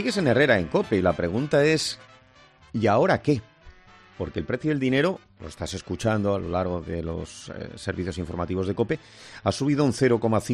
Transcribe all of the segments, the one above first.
Sigues en Herrera, en COPE, y la pregunta es, ¿y ahora qué? Porque el precio del dinero, lo estás escuchando a lo largo de los servicios informativos de COPE, ha subido un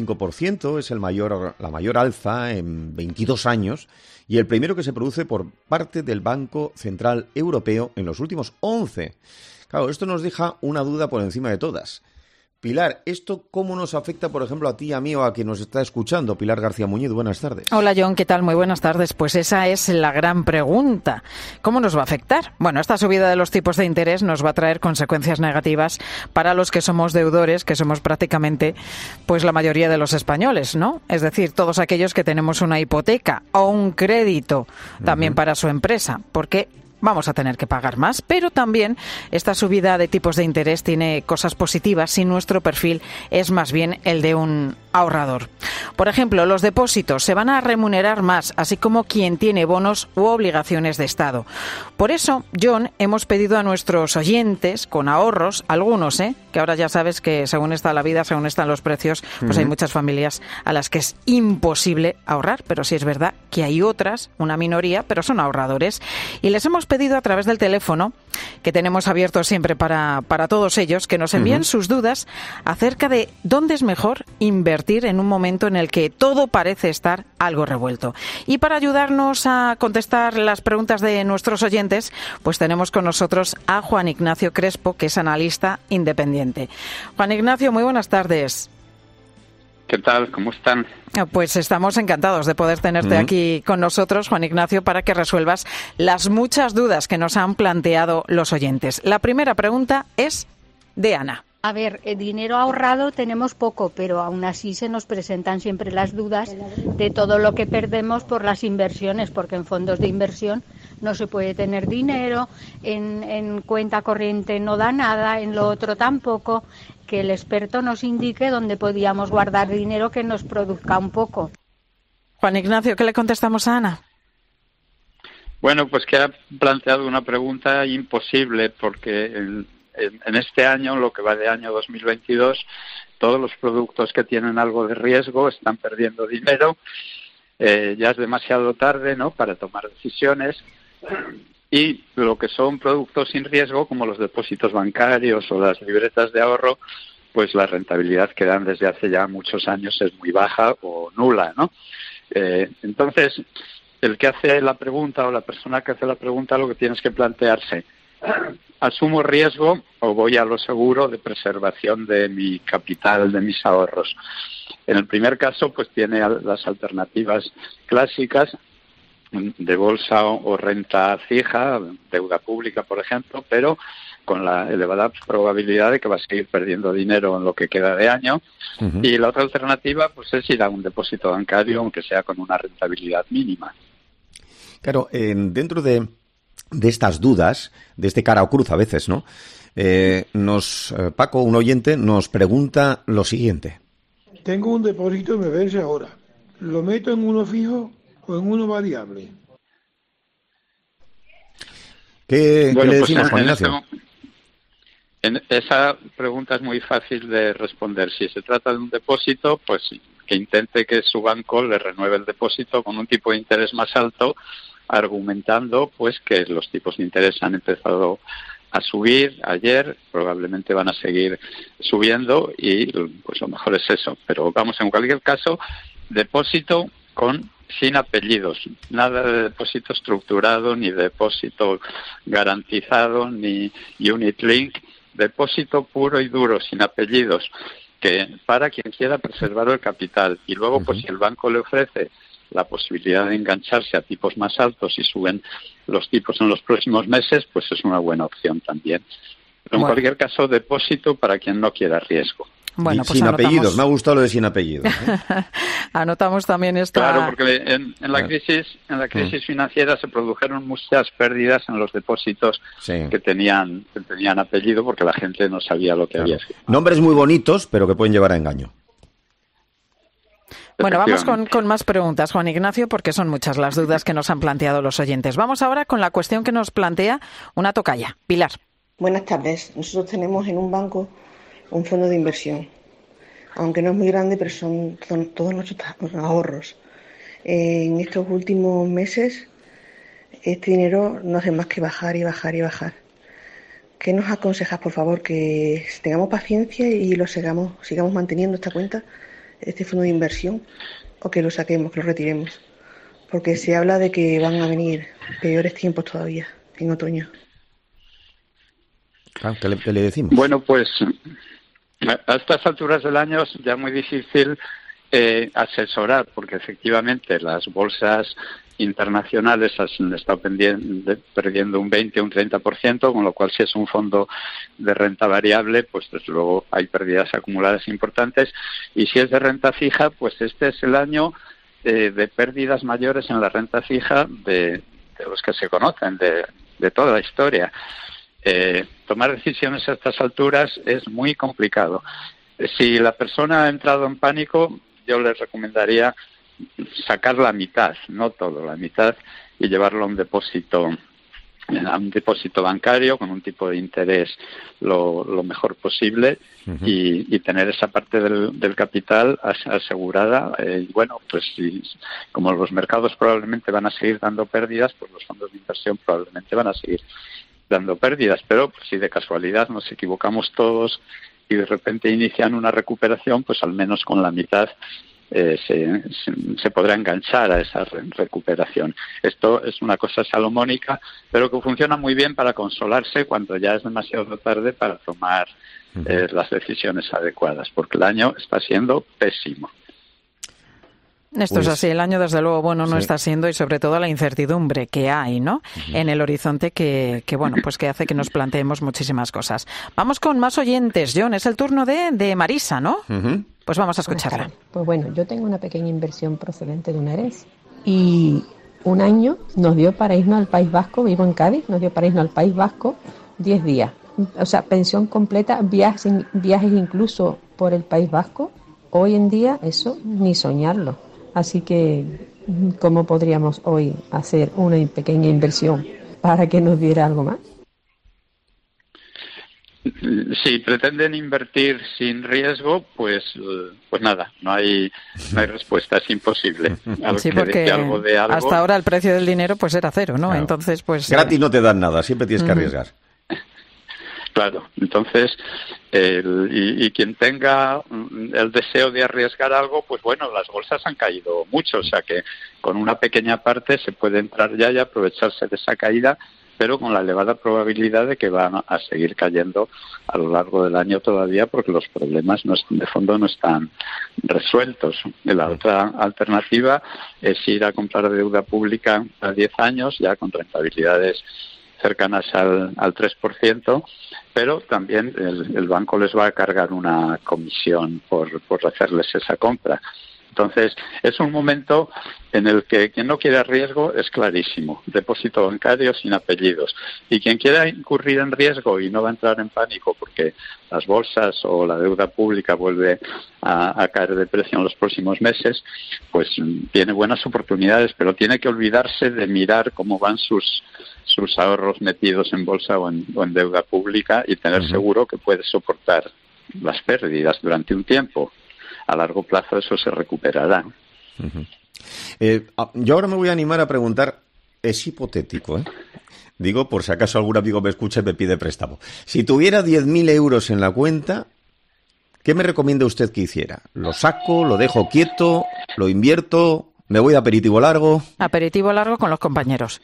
0,5%, es la mayor alza en 22 años, y el primero que se produce por parte del Banco Central Europeo en los últimos 11. Claro, esto nos deja una duda por encima de todas. Pilar, ¿esto cómo nos afecta, por ejemplo, a ti, a mí o a quien nos está escuchando? Pilar García Muñiz, buenas tardes. Hola, John, ¿qué tal? Muy buenas tardes. Pues esa es la gran pregunta. ¿Cómo nos va a afectar? Bueno, esta subida de los tipos de interés nos va a traer consecuencias negativas para los que somos deudores, que somos prácticamente pues la mayoría de los españoles, ¿no? Es decir, todos aquellos que tenemos una hipoteca o un crédito también para su empresa, porque vamos a tener que pagar más, pero también esta subida de tipos de interés tiene cosas positivas si nuestro perfil es más bien el de un ahorrador. Por ejemplo, los depósitos se van a remunerar más, así como quien tiene bonos u obligaciones de Estado. Por eso, John, hemos pedido a nuestros oyentes con ahorros, algunos, que ahora ya sabes que según está la vida, según están los precios, pues hay muchas familias a las que es imposible ahorrar, pero sí es verdad que hay otras, una minoría, pero son ahorradores. Y les hemos pedido a través del teléfono, que tenemos abierto siempre para todos ellos, que nos envíen sus dudas acerca de dónde es mejor invertir en un momento en el que todo parece estar algo revuelto. Y para ayudarnos a contestar las preguntas de nuestros oyentes, pues tenemos con nosotros a Juan Ignacio Crespo, que es analista independiente. Juan Ignacio, muy buenas tardes. ¿Qué tal? ¿Cómo están? Pues estamos encantados de poder tenerte aquí con nosotros, Juan Ignacio, para que resuelvas las muchas dudas que nos han planteado los oyentes. La primera pregunta es de Ana. A ver, el dinero ahorrado tenemos poco, pero aún así se nos presentan siempre las dudas de todo lo que perdemos por las inversiones, porque en fondos de inversión no se puede tener dinero, en cuenta corriente no da nada, en lo otro tampoco, que el experto nos indique dónde podíamos guardar dinero que nos produzca un poco. Juan Ignacio, ¿qué le contestamos a Ana? Bueno, pues que ha planteado una pregunta imposible, porque en este año, lo que va de año 2022, todos los productos que tienen algo de riesgo están perdiendo dinero. Ya es demasiado tarde, ¿no?, para tomar decisiones. Y lo que son productos sin riesgo, como los depósitos bancarios o las libretas de ahorro, pues la rentabilidad que dan desde hace ya muchos años es muy baja o nula, ¿no? Entonces, el que hace la pregunta o la persona que hace la pregunta, lo que tienes que plantearse: ¿asumo riesgo o voy a lo seguro de preservación de mi capital, de mis ahorros? En el primer caso, pues tiene las alternativas clásicas de bolsa o renta fija, deuda pública, por ejemplo, pero con la elevada probabilidad de que va a seguir perdiendo dinero en lo que queda de año. Y la otra alternativa, pues es ir a un depósito bancario, aunque sea con una rentabilidad mínima. Claro, dentro de estas dudas, de este cara o cruz a veces, ¿no? Paco, un oyente, nos pregunta lo siguiente. Tengo un depósito y me vence ahora. ¿Lo meto en uno fijo o en uno variable? ¿Qué le decimos, Juan Ignacio? Esa pregunta es muy fácil de responder. Si se trata de un depósito, pues que intente que su banco le renueve el depósito con un tipo de interés más alto, argumentando pues que los tipos de interés han empezado a subir ayer, probablemente van a seguir subiendo y pues lo mejor es eso. Pero vamos, en cualquier caso, depósito sin apellidos, nada de depósito estructurado, ni depósito garantizado, ni unit link, depósito puro y duro, sin apellidos, que para quien quiera preservar el capital. Y luego, pues si el banco le ofrece la posibilidad de engancharse a tipos más altos y suben los tipos en los próximos meses, pues es una buena opción también. Pero en cualquier caso, depósito para quien no quiera riesgo. Bueno, pues sin apellidos, me ha gustado lo de sin apellidos. Anotamos también esta... Claro, porque en la crisis financiera se produjeron muchas pérdidas en los depósitos que tenían apellido, porque la gente no sabía lo que había escrito. Nombres muy bonitos, pero que pueden llevar a engaño. Bueno, vamos con más preguntas, Juan Ignacio, porque son muchas las dudas que nos han planteado los oyentes. Vamos ahora con la cuestión que nos plantea una tocaya. Pilar. Buenas tardes. Nosotros tenemos en un banco un fondo de inversión. Aunque no es muy grande, pero son todos nuestros ahorros. En estos últimos meses, este dinero no hace más que bajar y bajar y bajar. ¿Qué nos aconsejas, por favor? Que tengamos paciencia y lo sigamos manteniendo esta cuenta, este fondo de inversión, o que lo saquemos, que lo retiremos. Porque se habla de que van a venir peores tiempos todavía, en otoño. ¿Qué le decimos? Bueno, pues a estas alturas del año es ya muy difícil asesorar, porque efectivamente las bolsas internacionales han estado perdiendo un 20 o un 30%, con lo cual si es un fondo de renta variable, pues desde luego hay pérdidas acumuladas importantes, y si es de renta fija, pues este es el año de pérdidas mayores en la renta fija de los que se conocen, de toda la historia. Tomar decisiones a estas alturas es muy complicado. Si la persona ha entrado en pánico, yo les recomendaría sacar la mitad, no todo, la mitad, y llevarlo a un depósito bancario con un tipo de interés lo mejor posible, y tener esa parte del capital asegurada. Bueno, pues como los mercados probablemente van a seguir dando pérdidas, pues los fondos de inversión probablemente van a seguir dando pérdidas, pero pues, si de casualidad nos equivocamos todos y de repente inician una recuperación, pues al menos con la mitad se podrá enganchar a esa recuperación. Esto es una cosa salomónica, pero que funciona muy bien para consolarse cuando ya es demasiado tarde para tomar las decisiones adecuadas, porque el año está siendo pésimo. Esto es así, el año desde luego bueno no está siendo, y sobre todo la incertidumbre que hay, ¿no? En el horizonte que bueno, pues que hace que nos planteemos muchísimas cosas. Vamos con más oyentes. John, es el turno de Marisa, ¿no? Pues vamos a escucharla. Pues bueno, yo tengo una pequeña inversión procedente de una herencia y un año nos dio para irnos al País Vasco, vivo en Cádiz, nos dio para irnos al País Vasco 10 días. O sea, pensión completa, viajes incluso por el País Vasco. Hoy en día eso ni soñarlo. Así que, ¿cómo podríamos hoy hacer una pequeña inversión para que nos diera algo más? Si pretenden invertir sin riesgo, pues nada, no hay respuesta, es imposible. Sí, porque algo hasta ahora el precio del dinero pues era cero, ¿no? Claro. Entonces, pues gratis no te dan nada, siempre tienes que arriesgar. Claro, entonces, y quien tenga el deseo de arriesgar algo, pues bueno, las bolsas han caído mucho, o sea que con una pequeña parte se puede entrar ya y aprovecharse de esa caída, pero con la elevada probabilidad de que van a seguir cayendo a lo largo del año todavía, porque los problemas de fondo no están resueltos. La otra alternativa es ir a comprar deuda pública a 10 años, ya con rentabilidades cercanas al 3%, pero también el banco les va a cargar una comisión por hacerles esa compra. Entonces, es un momento en el que quien no quiere riesgo es clarísimo, depósito bancario sin apellidos. Y quien quiera incurrir en riesgo y no va a entrar en pánico porque las bolsas o la deuda pública vuelve a caer de precio en los próximos meses, pues tiene buenas oportunidades, pero tiene que olvidarse de mirar cómo van sus ahorros metidos en bolsa o en deuda pública y tener seguro que puede soportar las pérdidas durante un tiempo. A largo plazo eso se recuperará. Yo ahora me voy a animar a preguntar, es hipotético, digo, por si acaso algún amigo me escucha y me pide préstamo. Si tuviera 10.000 euros en la cuenta, ¿qué me recomienda usted que hiciera? ¿Lo saco, lo dejo quieto, lo invierto, me voy de aperitivo largo? Aperitivo largo con los compañeros.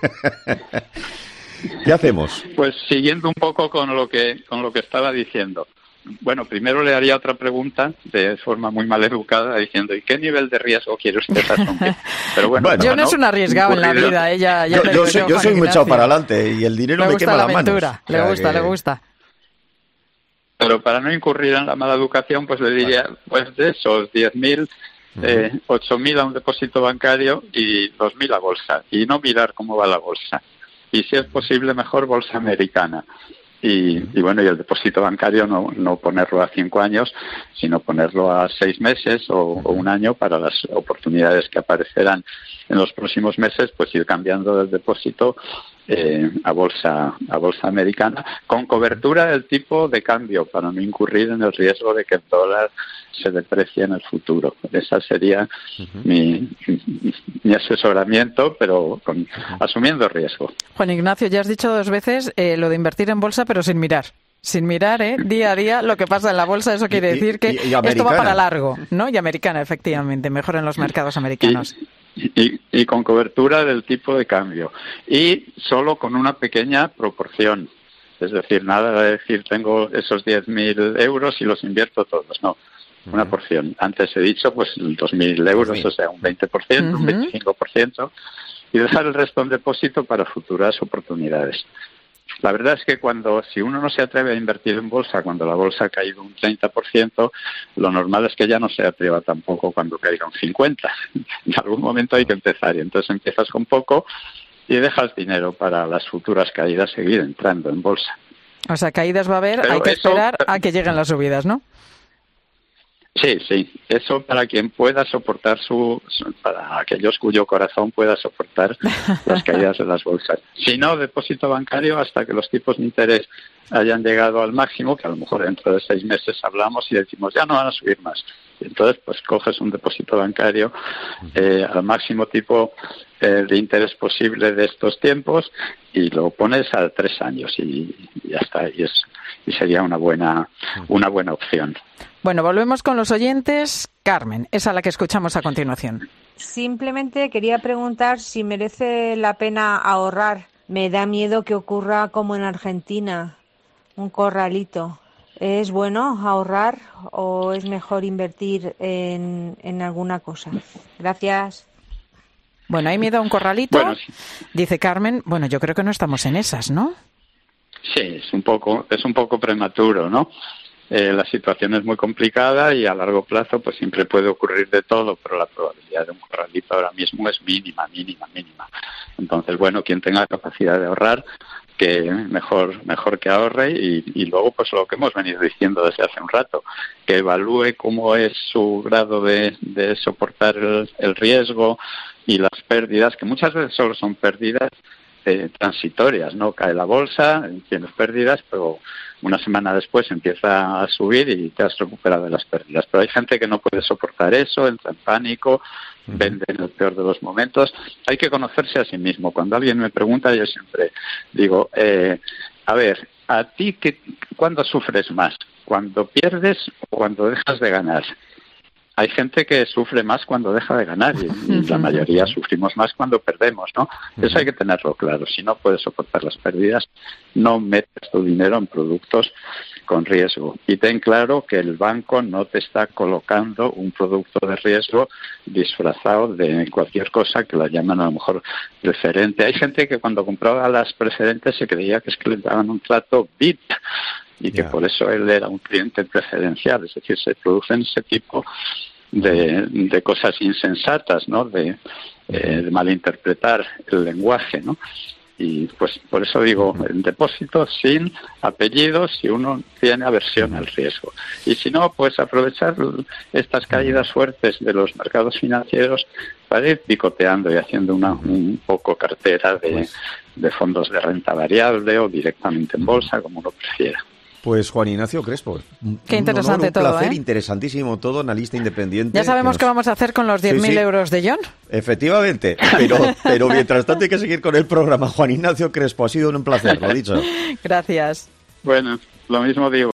¿Qué hacemos? Pues siguiendo un poco con lo que estaba diciendo. Bueno, primero le haría otra pregunta de forma muy mal educada, diciendo, ¿y qué nivel de riesgo quiere usted asumir? Pero bueno, yo no es un arriesgado en la vida. Yo soy muy echado para adelante y el dinero me quema las manos. Le gusta. Pero para no incurrir en la mala educación, pues le diría, pues de esos 10.000, 8.000 a un depósito bancario y 2.000 a bolsa. Y no mirar cómo va la bolsa. Y si es posible, mejor bolsa americana. Y bueno, y el depósito bancario no ponerlo a 5 años, sino ponerlo a 6 meses o un año para las oportunidades que aparecerán en los próximos meses, pues ir cambiando del depósito a bolsa americana, con cobertura del tipo de cambio para no incurrir en el riesgo de que el dólar se deprecie en el futuro. Ese sería mi asesoramiento, pero asumiendo riesgo. Juan Ignacio, ya has dicho 2 veces lo de invertir en bolsa, pero sin mirar. Sin mirar, día a día lo que pasa en la bolsa, eso quiere decir que esto va para largo, ¿no? Y americana, efectivamente, mejor en los mercados americanos. Y con cobertura del tipo de cambio. Y solo con una pequeña proporción. Es decir, nada de decir tengo esos 10.000 euros y los invierto todos, no. Una porción. Antes he dicho, pues 2.000 euros, o sea, un 20%, un 25%, y dejar el resto en depósito para futuras oportunidades. La verdad es que si uno no se atreve a invertir en bolsa cuando la bolsa ha caído un 30%, lo normal es que ya no se atreva tampoco cuando caiga un 50%. En algún momento hay que empezar, y entonces empiezas con poco y dejas dinero para las futuras caídas seguir entrando en bolsa. O sea, caídas va a haber, pero hay que esperar a que lleguen las subidas, ¿no? Sí, eso para quien pueda soportar para aquellos cuyo corazón pueda soportar las caídas de las bolsas. Si no, depósito bancario hasta que los tipos de interés hayan llegado al máximo, que a lo mejor dentro de 6 meses hablamos y decimos ya no van a subir más. Entonces, pues coges un depósito bancario al máximo tipo de interés posible de estos tiempos y lo pones a 3 años y ya está. Y sería una buena opción. Bueno, volvemos con los oyentes. Carmen, es a la que escuchamos a continuación. Simplemente quería preguntar si merece la pena ahorrar. Me da miedo que ocurra como en Argentina, un corralito. ¿Es bueno ahorrar o es mejor invertir en alguna cosa? Gracias. Bueno, ¿hay miedo a un corralito? Bueno, sí. Dice Carmen. Bueno, yo creo que no estamos en esas, ¿no? Sí, es un poco prematuro, ¿no? La situación es muy complicada y a largo plazo pues siempre puede ocurrir de todo, pero la probabilidad de un corralito ahora mismo es mínima. Entonces, bueno, quien tenga capacidad de ahorrar, que mejor que ahorre y luego pues lo que hemos venido diciendo desde hace un rato, que evalúe cómo es su grado de soportar el riesgo y las pérdidas, que muchas veces solo son pérdidas transitorias, ¿no? Cae la bolsa, tienes pérdidas, pero una semana después empieza a subir y te has recuperado de las pérdidas. Pero hay gente que no puede soportar eso, entra en pánico, vende en el peor de los momentos. Hay que conocerse a sí mismo. Cuando alguien me pregunta, yo siempre digo, a ver, ¿a ti cuándo sufres más? ¿Cuando pierdes o cuando dejas de ganar? Hay gente que sufre más cuando deja de ganar y la mayoría sufrimos más cuando perdemos, ¿no? Eso hay que tenerlo claro. Si no puedes soportar las pérdidas, no metas tu dinero en productos con riesgo. Y ten claro que el banco no te está colocando un producto de riesgo disfrazado de cualquier cosa que la llaman a lo mejor preferente. Hay gente que cuando compraba las preferentes se creía que es que le daban un trato VIP y que por eso él era un cliente preferencial. Es decir, se producen ese tipo de cosas insensatas, ¿no? De malinterpretar el lenguaje, ¿no? Y pues por eso digo, el depósito sin apellidos si uno tiene aversión al riesgo. Y si no, pues aprovechar estas caídas fuertes de los mercados financieros para ir picoteando y haciendo un poco cartera de fondos de renta variable o directamente en bolsa, como uno prefiera. Pues Juan Ignacio Crespo. Qué interesante todo, un placer, interesantísimo todo, analista independiente. Ya sabemos qué vamos a hacer con los 10.000 euros de John. Efectivamente, pero mientras tanto hay que seguir con el programa. Juan Ignacio Crespo, ha sido un placer, lo dicho. Gracias. Bueno, lo mismo digo.